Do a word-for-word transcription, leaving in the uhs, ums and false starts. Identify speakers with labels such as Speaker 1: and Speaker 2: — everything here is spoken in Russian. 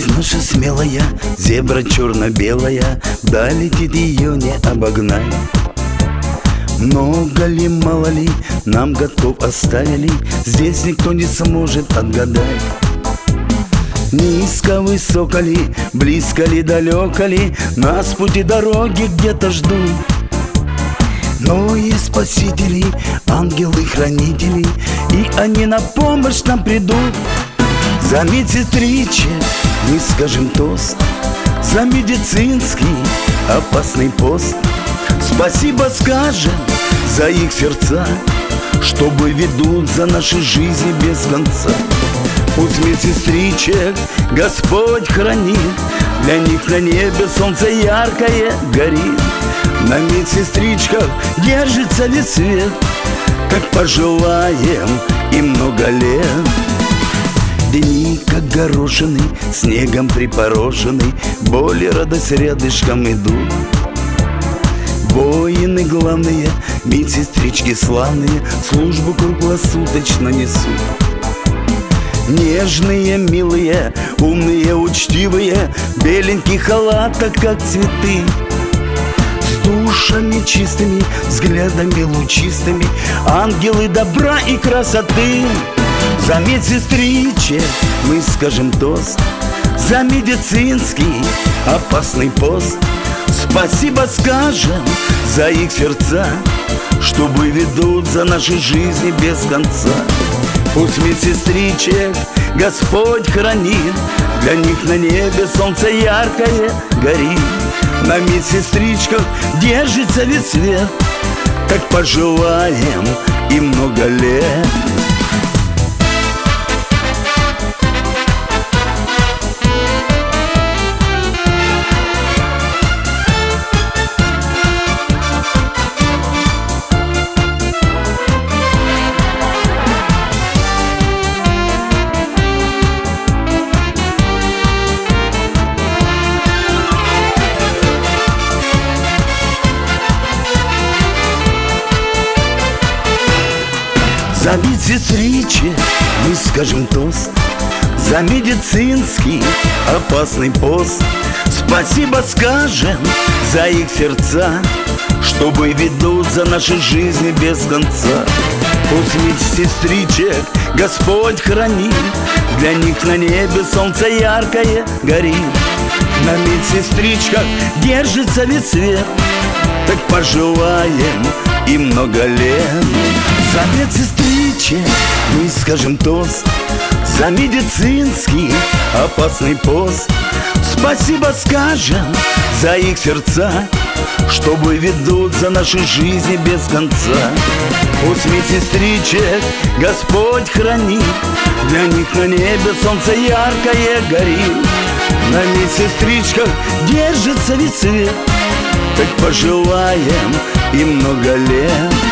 Speaker 1: наша смелая зебра черно-белая, да летит ее не обогнать. Много ли, мало ли, нам годков оставили, здесь никто не сможет отгадать. Низко, высоко ли, близко ли, далеко ли, нас пути дороги где-то ждут. Но есть спасители, ангелы-хранители, и они на помощь нам придут. За медсестричек мы скажем тост, за медицинский опасный пост. Спасибо скажем за их сердца, чтобы ведут за наши жизни без конца. Пусть медсестричек Господь хранит, для них на небе солнце яркое горит. На медсестричках держится весь свет, как пожелаем им много лет. Дни, как горошины, снегом припорошены, боль и радость рядышком идут. Воины главные, медсестрички славные, службу круглосуточно несут. Нежные, милые, умные, учтивые, беленьких халатах, как цветы. С душами чистыми, взглядами лучистыми, ангелы добра и красоты. За медсестричек мы скажем тост, за медицинский опасный пост. Спасибо скажем за их сердца, чтобы ведут за наши жизни без конца. Пусть медсестричек Господь хранит, для них на небе солнце яркое горит. На медсестричках держится весь свет, как пожелаем им много лет. За медсестричек мы скажем тост, за медицинский опасный пост. Спасибо скажем за их сердца, чтобы ведут за наши жизни без конца. Пусть медсестричек Господь хранит, для них на небе солнце яркое горит. На медсестричках держится весь свет, так пожелаем им много лет. За медсестричек мы скажем тост, за медицинский опасный пост. Спасибо скажем за их сердца, чтобы ведут за наши жизни без конца. Пусть медсестричек Господь хранит, для них на небе солнце яркое горит. На медсестричках держится весь свет, так пожелаем им много лет.